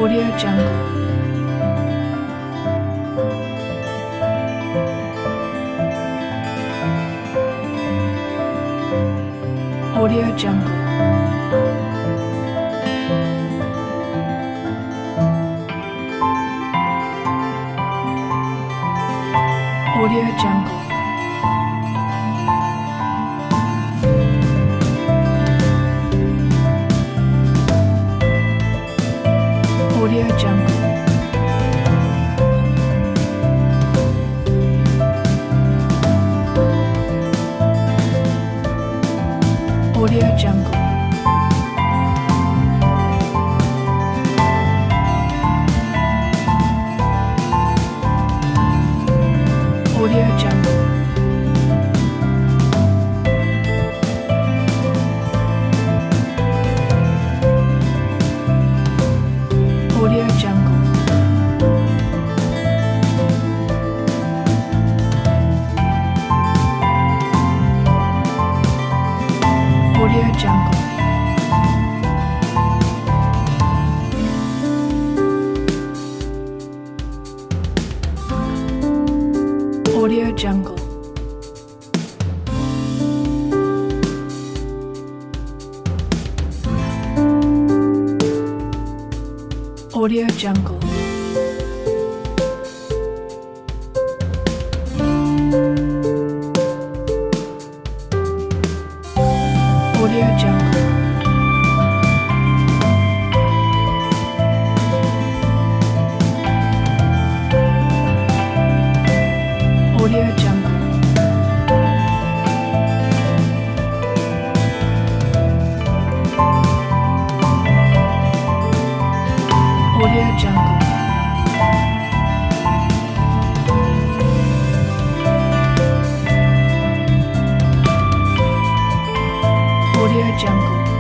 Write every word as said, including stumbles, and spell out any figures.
Audio Jungle. Audio Jungle. Audio Jungle. Audio Jungle. Audio Jungle. Audio Jungle. Audio Jungle. Audio Jungle. Audio Jungle. Audio Jungle. Audio Jungle. Audio Jungle. Audio Jungle. Audio Jungle.